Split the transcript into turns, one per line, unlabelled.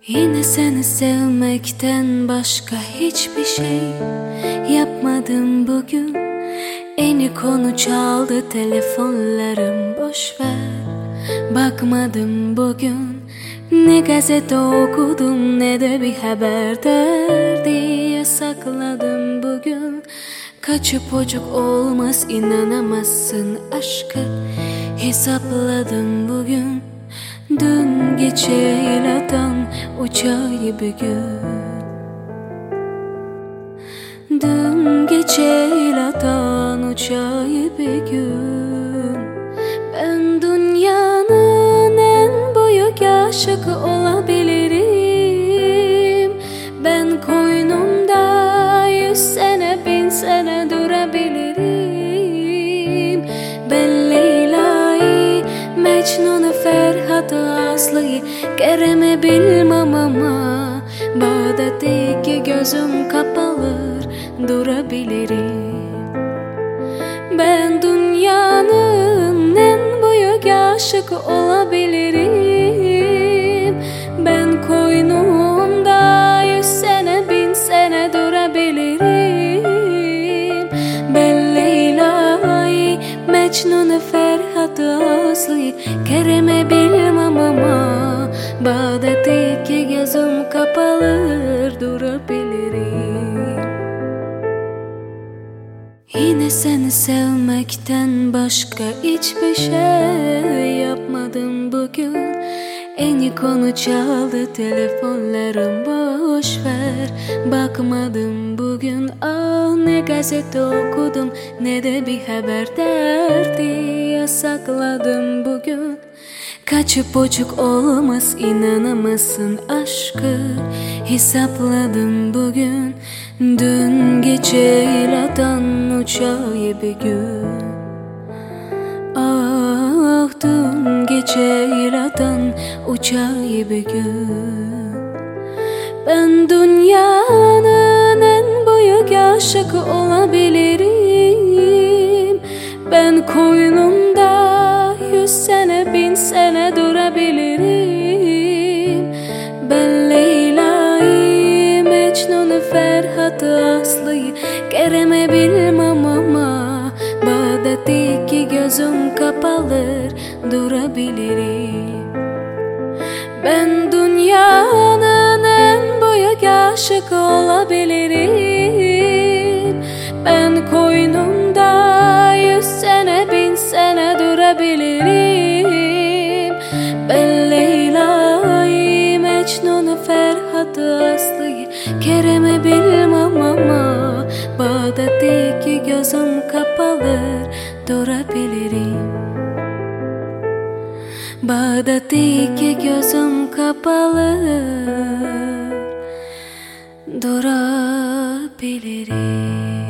Yine seni sevmekten başka hiçbir şey yapmadım bugün. Eni konu çaldı telefonlarım, boş ver, bakmadım bugün. Ne gazete okudum ne de bir haber derdi sakladım bugün. Kaçıp çocuk olmaz, inanamazsın aşkı hesapladım bugün. Dün geceyle atan uçağı bir gün. Dün geceyle atan uçağı bir gün. Ben dünyanın en büyük aşıkı olabilirim. Ben koynumda 100 sene 1000 sene durabilirim. Ben Leyla'yı, Mecnun'u, Ferhat'ı, Aslı'yı Kerem'i bilmem ama Bağdat'taki gözüm kapalır durabilirim. Ben dünyanın en büyük aşıkı olabilirim. Ben koynumda 100 sene 1000 sene durabilirim. Ben Leyla'yı, Mecnun'u, Ferhat'ı, Aslı'yı Kerem'i bilmem ama Bağdat'taki gözüm kapalır durabilirim. Yine seni sevmekten başka hiçbir şey yapmadım bugün. Eni konu çaldı telefonlarım, boş ver, bakmadım bugün. Ah, ne gazete okudum ne de bir haber derdi sakladım bugün. Kaçıp çocuk olmaz, inanamazsın aşkı hesapladım bugün. Dün geceyle atan uçağı bir gün. Ah, dün geceyle atan uçağı bir gün. Ben dünyanın en büyük aşıkı olabilirim. Ben koynumda 100 sene 1000 sene durabilirim. Ben Leyla'yı, Mecnun'u, Ferhat'ı, Aslı'yı Kerem'i bilmem ama Bağdat'taki gözüm kapalır durabilirim. Ben dünyanın en büyük aşıkı olabilirim. Ben koynumda 100 sene 1000 sene durabilirim. Ben Leyla'yı, Mecnun'u, Ferhat'ı, Aslı'yı Kerem'i bilmem ama Bağdat'taki gözüm kapalır durabilirim. Bağdat'taki gözüm kapalır durabilirim.